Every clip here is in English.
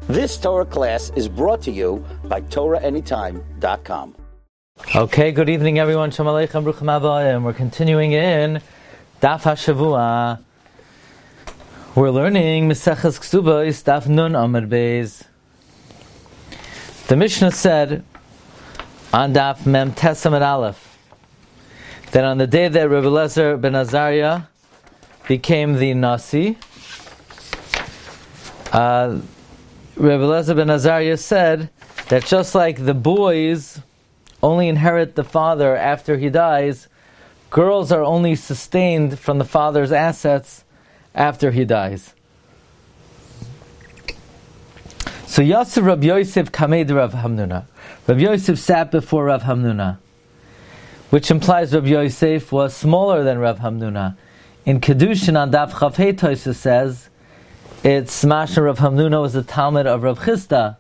This Torah class is brought to you by TorahAnytime.com. Okay, good evening everyone. Shalom Aleichem, Bruchim Abayim. We're continuing in Daf HaShavua. We're learning Meseches Ksubos, Daf Nun Amud Beis. The Mishnah said on Daf Mem Tes Amud Aleph that on the day that Rebbe Eliezer ben Azariah became the Nasi, Rebbe Eliezer ben Azariah said that just like the boys only inherit the father after he dies, girls are only sustained from the father's assets after he dies. So Yasser Rabbi Yosef kamed Rav Hamnuna. Rabbi Yosef sat before Rav Hamnuna, which implies Rabbi Yosef was smaller than Rav Hamnuna. In Kedushin on Daf Chafei Tosha says it's Mashma Rav Hamnuna was a Talmud of Rav Chisda,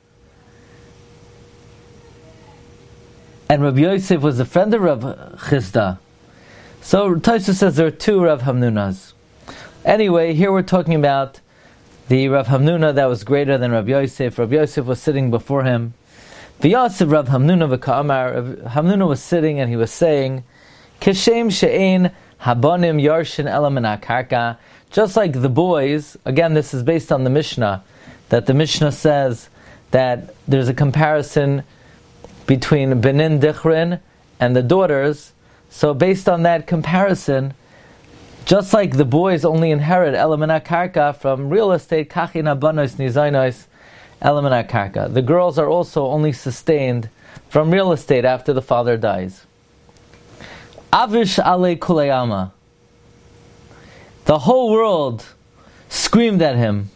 and Rabbi Yosef was a friend of Rav Chisda. So Tosha says there are two Rav Hamnunas. Anyway, here we're talking about the Rav Hamnuna that was greater than Rabbi Yosef. Rabbi Yosef was sitting before him. V'yaseh Rav Hamnuna v'ka'amar. Rav Hamnuna was sitting and he was saying, Kishem she'ein habonim yarshin ela min ha'karka. Just like the boys, again this is based on the Mishnah, that the Mishnah says that there's a comparison between Benin Dichrin and the daughters. So based on that comparison, just like the boys only inherit ela min ha'karka from real estate, kachin habanos nizainos ela min ha'karka. The girls are also only sustained from real estate after the father dies. Avish ale kuleyama. The whole world screamed at him.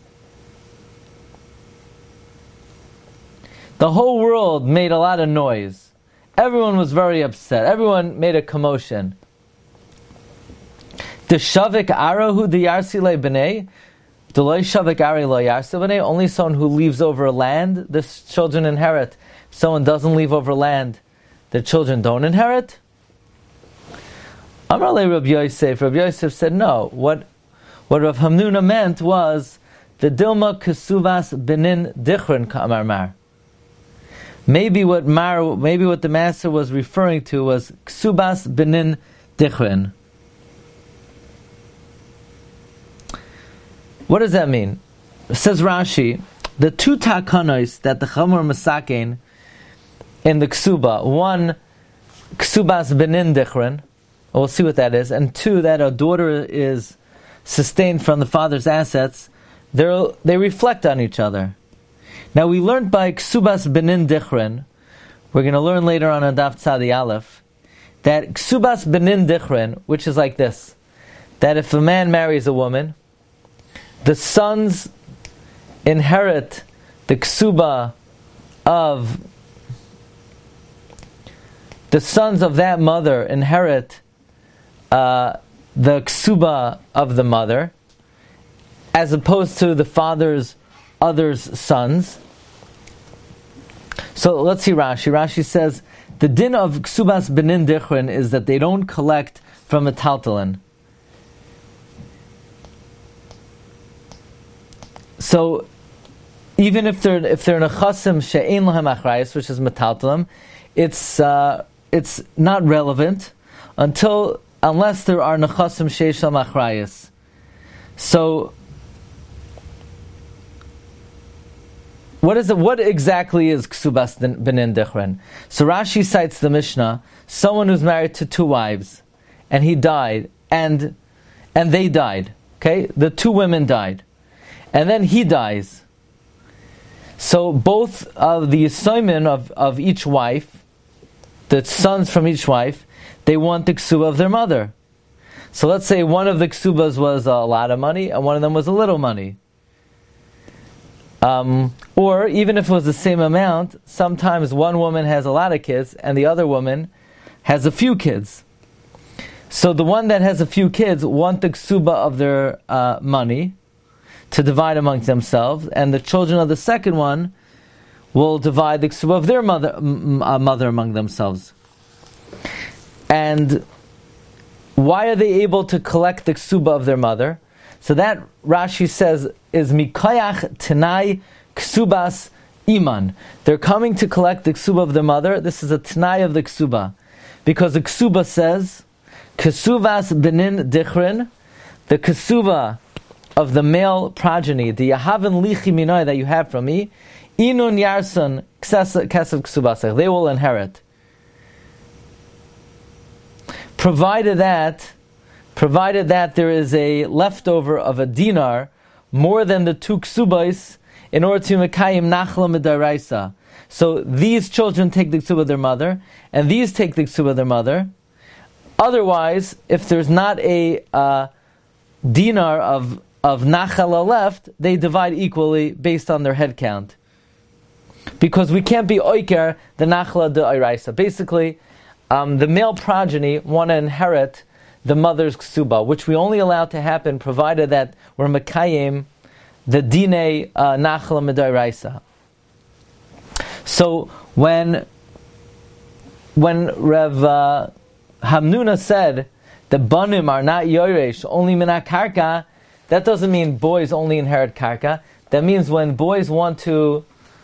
The whole world made a lot of noise. Everyone was very upset. Everyone made a commotion. The shavik arahu the yarsi le b'nei, the loy shavik ari lo yarsi b'nei. Only someone who leaves over land, the children inherit. If someone doesn't leave over land, the children don't inherit. Amar le Rabbi Yosef. Rabbi Yosef said no. What Rav Hamnuna meant was the dilma kesuvas benin dichrin ka'amar mar. Maybe what the master was referring to was ksubas benin dichrin. What does that mean? Says Rashi, the two takanos that the Chamor Masakein in the ksuba, one ksubas benin dichrin, we'll see what that is, and two, that a daughter is sustained from the father's assets, they reflect on each other. Now we learned by ksubas benin dichrin, we're going to learn later on Daf Tzadi Aleph, that ksubas benin dichrin, which is like this, that if a man marries a woman, the sons inherit the ksuba of the sons of that mother inherit the ksuba of the mother, as opposed to the father's other's sons. So let's see Rashi. Rashi says the din of ksubas benin dichrin is that they don't collect from a taltalin. So even if they're nechasim she'ein lahem achrayus, which is metaltalim, it's not relevant unless there are nechasim sheish lahem achrayus. So what exactly is ksubas benin dichrin? So Rashi cites the Mishnah, someone who's married to two wives, and he died, and they died. Okay, the two women died. And then he dies. So both of the assignment of each wife, the sons from each wife, they want the ksuba of their mother. So let's say one of the ksubas was a lot of money and one of them was a little money. Or even if it was the same amount, sometimes one woman has a lot of kids and the other woman has a few kids. So the one that has a few kids want the ksuba of their money to divide among themselves, and the children of the second one will divide the ksuba of their mother among themselves. And why are they able to collect the ksuba of their mother? So that Rashi says is mikayach tenai ksubas iman. They're coming to collect the ksuba of their mother. This is a t'nai of the ksuba. Because the ksuba says, ksuvas benin dichrin, the ksuba of the male progeny, the yahaven lichi minoi that you have from me, inun yarson kesav ksubasech, they will inherit. Provided that there is a leftover of a dinar more than the 2 ksubais in order to mekayim nachla midaraisa. So these children take the ksuba of their mother, and these take the ksuba of their mother. Otherwise, if there's not a dinar of nachala left, they divide equally based on their head count. Because we can't be oiker the nachla de iraisa. Basically, the male progeny want to inherit the mother's ksuba, which we only allow to happen provided that we're mekayim the dine nachla midaraisa. So when Rav Hamnuna said the banim are not yoresh, only mina karka, that doesn't mean boys only inherit karka. That means when boys want to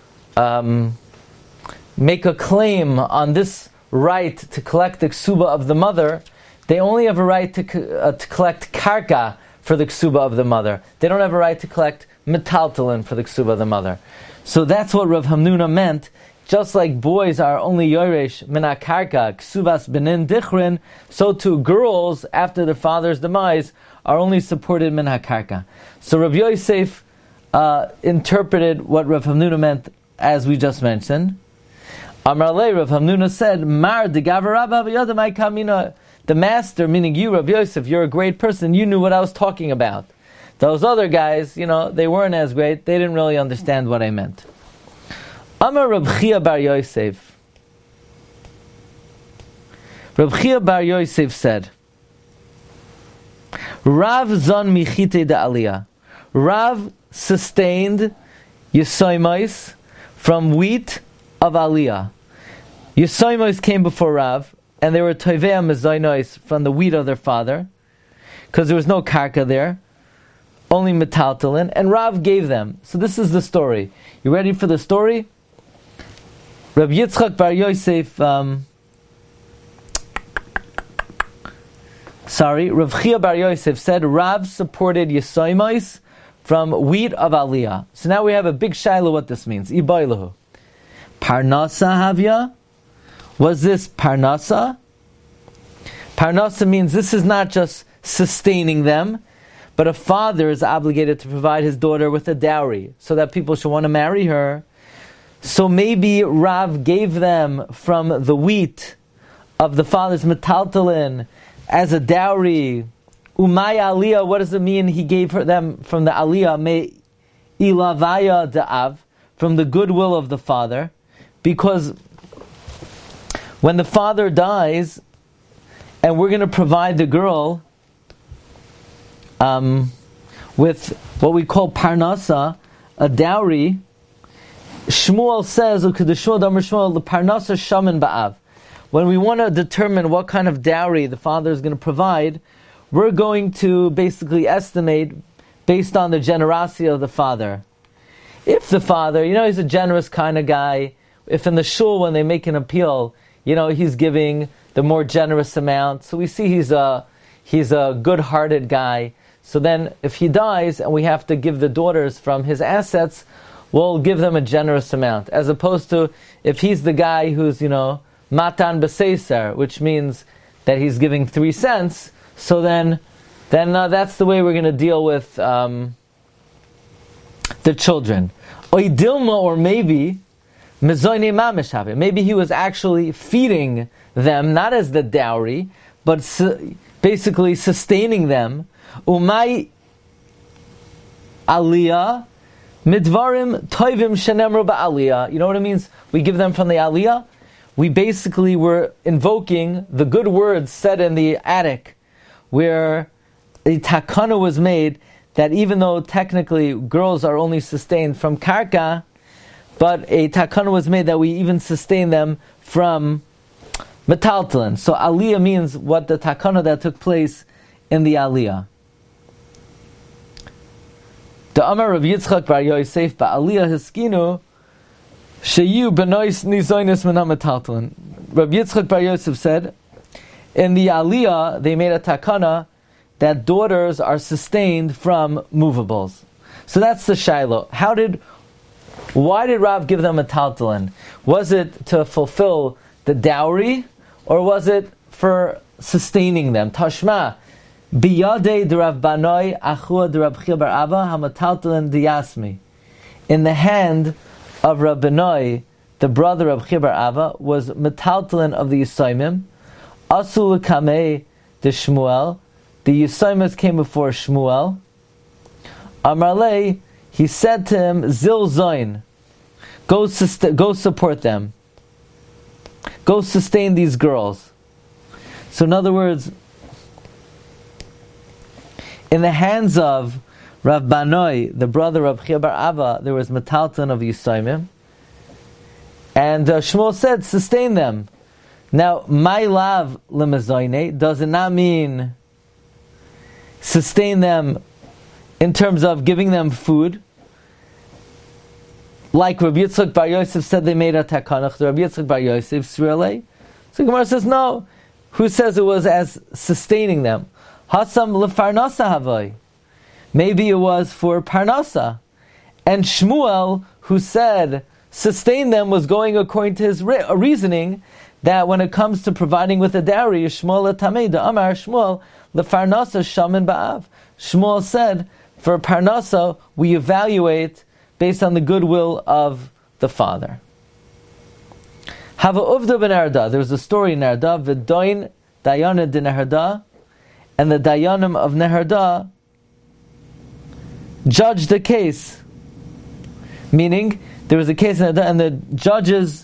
make a claim on this right to collect the ksuba of the mother, they only have a right to collect karka for the ksuba of the mother. They don't have a right to collect metaltalin for the ksuba of the mother. So that's what Rav Hamnuna meant. Just like boys are only yoresh mina karka, ksuvas benin dichrin, so too girls, after their father's demise, are only supported mina karka. So Rav Yosef interpreted what Rav Hamnuna meant as we just mentioned. Amar le, Rav Hamnuna said, Mar de gavarabba v'yodamai kamina. The master, meaning you, Rav Yosef, you're a great person, you knew what I was talking about. Those other guys, they weren't as great, they didn't really understand what I meant. Amar Reb Chia bar Yosef. Reb Chia bar Yosef said, Rav zon michite de aliyah. Rav sustained Yisoimos from wheat of aliyah. Yisoimos came before Rav, and they were toivea mezainos from the wheat of their father, because there was no karka there, only metaltalin, and Rav gave them. So this is the story. You ready for the story? Rabbi Yitzchak bar Yosef, Rav Chia bar Yosef said Rav supported Yisoimos from wheat of aliyah. So now we have a big shaila what this means. Ibailahu. Parnasa havya? Was this parnasa? Parnasa means this is not just sustaining them, but a father is obligated to provide his daughter with a dowry so that people should want to marry her. So maybe Rav gave them from the wheat of the father's metaltalin as a dowry. Umay aliyah, what does it mean he gave them from the aliyah? Me ilavaya da'av, from the goodwill of the father. Because when the father dies, and we're going to provide the girl with what we call parnasa, a dowry, Shmuel says, the parnasa shaman ba'av. When we want to determine what kind of dowry the father is going to provide, we're going to basically estimate based on the generosity of the father. If the father, he's a generous kind of guy, if in the shul when they make an appeal, he's giving the more generous amount, so we see he's a good-hearted guy. So then, if he dies and we have to give the daughters from his assets, we'll give them a generous amount. As opposed to if he's the guy who's matan b'seiser, which means that he's giving 3 cents. So then that's the way we're going to deal with the children. Oidilma, or maybe maybe he was actually feeding them, not as the dowry, but basically sustaining them. Umay aliyah midvarim toivim shenemru ba'aliyah. You know what it means? We give them from the aliyah. We basically were invoking the good words said in the attic, where a takana was made that even though technically girls are only sustained from karka, but a takana was made that we even sustain them from metaltalin. So aliyah means what the takana that took place in the aliyah. The Amar Rav Yitzchak bar Yosef ba'aliyah hiskinu sheyu benois nizoinus min ha'metaltalin. Rav Yitzchak bar Yosef said, in the Aliyah they made a takana that daughters are sustained from movables. So that's the Shiloh. Why did Rav give them a metaltalin? Was it to fulfill the dowry, or was it for sustaining them? Tashma, biyadei d'Rav Banoi achua d'Rav Chia bar Abba hamataltalin diyasmi. In the hand of Rav Banoi, the brother of Chia bar Abba, was metaltalin of the Yisayimim. Asul kamei de Shmuel. The Yisayimim came before Shmuel. Amarle, he said to him, Zil Zoin, go support them. Go sustain these girls. So in other words, in the hands of Rav Banoi, the brother of Chia bar Abba, there was metalton of Yisayimim. And Shmuel said, sustain them. Now, my lav lemazoine does it not mean sustain them in terms of giving them food. Like Rabbi Yitzchak bar Yosef said they made a takanach. Rabbi Yitzchak bar Yosef, Srirale. So Gemara says, no. Who says it was as sustaining them? Hasam lefarnasa havai. Maybe it was for parnasa. And Shmuel, who said sustain them, was going according to his reasoning that when it comes to providing with a dowry, Shmuel tamei da amar Shmuel lefarnasa shamin ba'av. Shmuel said, for parnasa, we evaluate based on the goodwill of the father. Hava uvda ben Arda. There was a story in Arda, v'doin dayana de Neharda, and the dayanim of Neharda judged the case. Meaning, there was a case in Arda, and the judges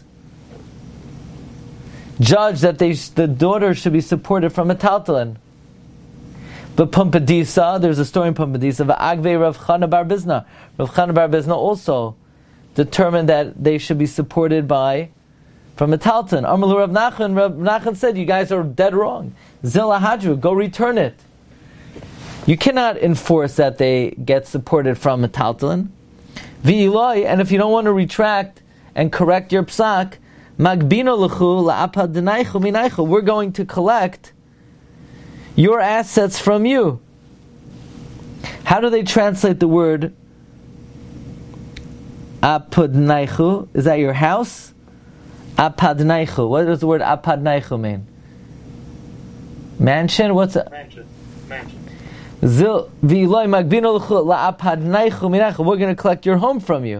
judged that the daughter should be supported from a taltalin. But Pumpadisa, there's a story in Pumpadisa, Agve Rav Chana bar Bizna. Rav Chana bar Bizna also determined that they should be supported from a talton. Amalu Rav Nachman said, you guys are dead wrong. Zila Hadru, go return it. You cannot enforce that they get supported from a talton. V'iloi, and if you don't want to retract and correct your psak, Magbino l'chu la'apad denaychu minaychu, we're going to collect your assets from you. How do they translate the word apadnaichu? Is that your house? Apadnaichu. What does the word apadnaichu mean? Mansion? What's it? Mansion. Zil v'iloi magbino l'chu la'apadnaichu minaychu. We're going to collect your home from you.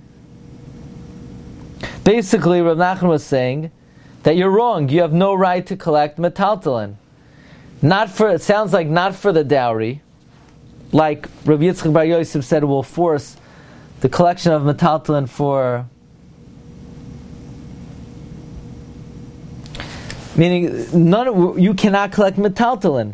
Basically, Rav Nachman was saying that you're wrong. You have no right to collect metaltalin. It sounds like not for the dowry, like Rabbi Yitzchak bar Yosef said, will force the collection of metaltalin for, meaning you cannot collect metaltalin.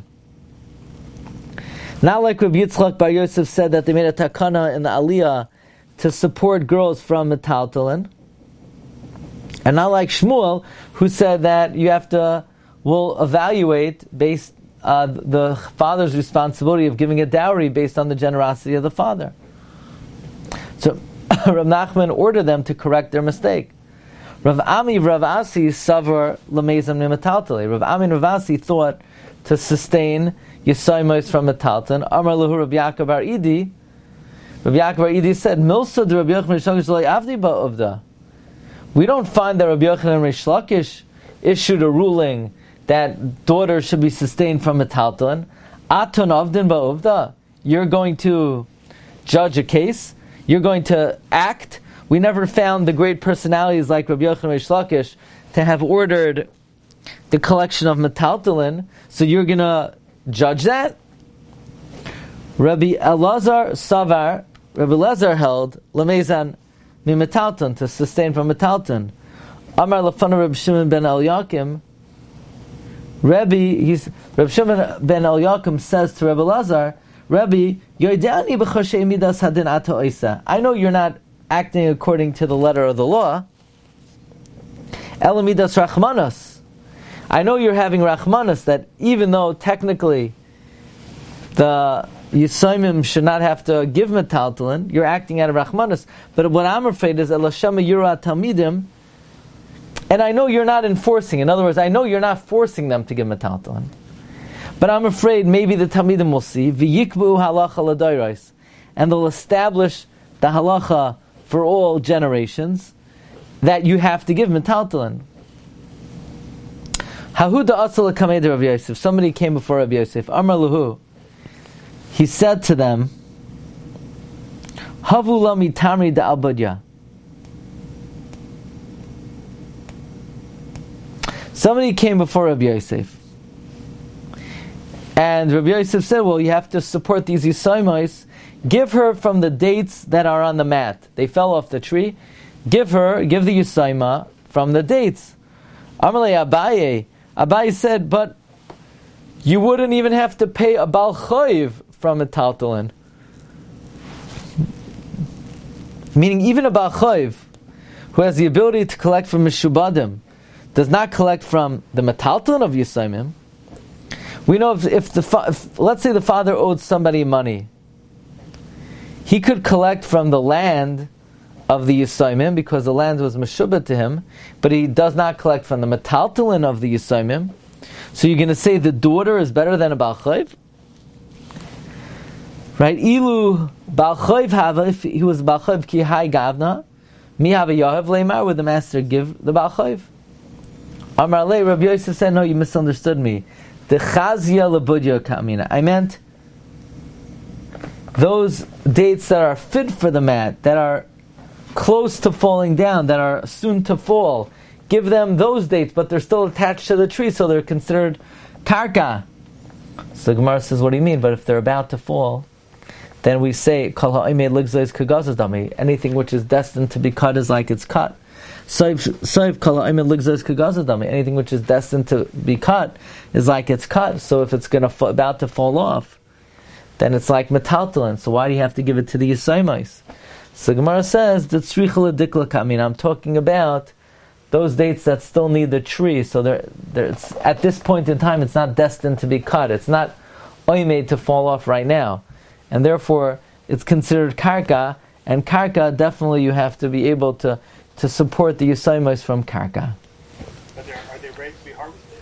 Not like Rabbi Yitzchak bar Yosef said that they made a takana in the Aliyah to support girls from metaltalin, and not like Shmuel, who said that you have to. Will evaluate based the father's responsibility of giving a dowry based on the generosity of the father. So Rav Nachman ordered them to correct their mistake. Rav Ami, Rav Asi, Savar Lamezam Nimataltali. Rav Ami and Rav Asi thought to sustain Yisayimos from Metaltan. Amar Lahu Rav Yaakov bar Idi. Rav Yaakov bar Idi said, Milsa de Rav Yochanan Reish Lakish Lo Avdi Ba'uvda. We don't find that Rav Yochanan Reish Lakish issued a ruling that daughters should be sustained from a talton. Aton avdin ba'uvda. You're going to judge a case. You're going to act. We never found the great personalities like Rabbi Yochanan Reish Lakish to have ordered the collection of metaltalin. So you're going to judge that? Rabbi Elazar Savar, Rabbi Elazar held lemezan mimetalton, to sustain from metalton. Amar lefana Rabbi Shimon ben Eliakim. Rabbi Shimon ben Eliakim says to Rabbi Elazar, Rabbi, I know you're not acting according to the letter of the law. Elamidas rachmanas. I know you're having rachmanas, that even though technically the Yisaimim should not have to give metaltalin. You're acting out of Rachmanis. But what I'm afraid is Elashama Yura Talmidim, and I know you're not enforcing. In other words, I know you're not forcing them to give metaltalin. But I'm afraid maybe the Talmidim will see V'yikbu halacha l'dayros, and they'll establish the halacha for all generations that you have to give metaltalin. Hahuda asala kamei Rav Yosef. Somebody came before Rav Yosef. Amar luhu. He said to them, Havu lami tamri da albadya. Somebody came before Rabbi Yosef, and Rabbi Yosef said, well, you have to support these Yisaimais. Give her from the dates that are on the mat. They fell off the tree. Give the Yisaima from the dates. Amalei Abaye. Abaye said, but you wouldn't even have to pay a Bal Choiv from a Taltalin. Meaning even a Bal Choiv, who has the ability to collect from Mishubadim, does not collect from the Metaltalin of Yisaimim. We know if let's say the father owed somebody money, he could collect from the land of the Yisaimim because the land was Meshubah to him, but he does not collect from the Metaltalin of the Yisaimim. So you're going to say the daughter is better than a Bal Choiv? Right? Ilu Bal Choiv Hava, if he was Bal Choiv ki hai gavna, mi hava yahav leimar, would the master give the Bal Choiv? Amar le, Rabbi Yosef said, no, you misunderstood me. The chazia lebudya kamina. I meant those dates that are fit for the mat, that are close to falling down, that are soon to fall. Give them those dates, but they're still attached to the tree, so they're considered karka. So the Gemara says, what do you mean? But if they're about to fall, then we say, anything which is destined to be cut is like it's cut. Anything which is destined to be cut is like it's cut. So if it's about to fall off, then it's like metaltalin. So why do you have to give it to the Yisaimais? So Gemara says, I'm talking about those dates that still need the tree. So at this point in time, it's not destined to be cut. It's not made to fall off right now. And therefore, it's considered karka. And karka, definitely you have to be able to support the Yisaimais from karka. But are they ready to be harvested?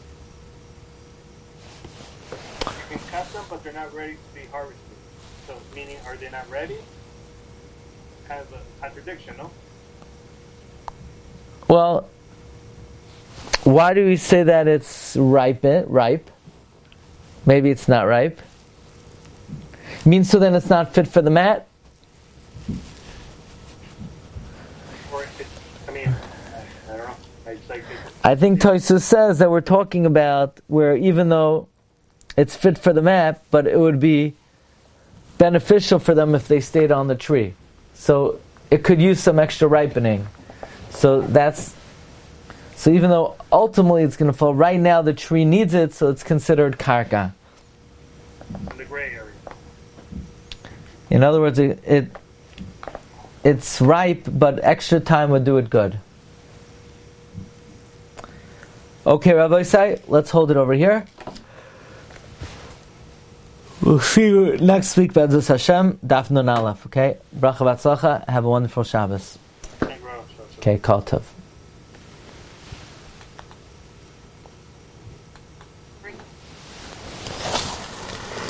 You can cut them, but they're not ready to be harvested. So, meaning, are they not ready? Kind of a contradiction, no? Well, why do we say that it's ripe? Maybe it's not ripe. Means so then it's not fit for the mat? I think Tosfos says that we're talking about where even though it's fit for the mat, but it would be beneficial for them if they stayed on the tree. So it could use some extra ripening. So even though ultimately it's going to fall, right now the tree needs it, so it's considered karka. In the gray area. In other words, it's ripe, but extra time would do it good. Okay, Rabbi Isai, let's hold it over here. We'll see you next week, B'ezus Hashem, Daf Nun Aleph, okay? Bracha v'atzlacha, have a wonderful Shabbos. Okay, Kol Tov.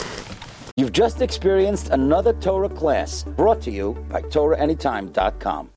You've just experienced another Torah class brought to you by TorahAnytime.com.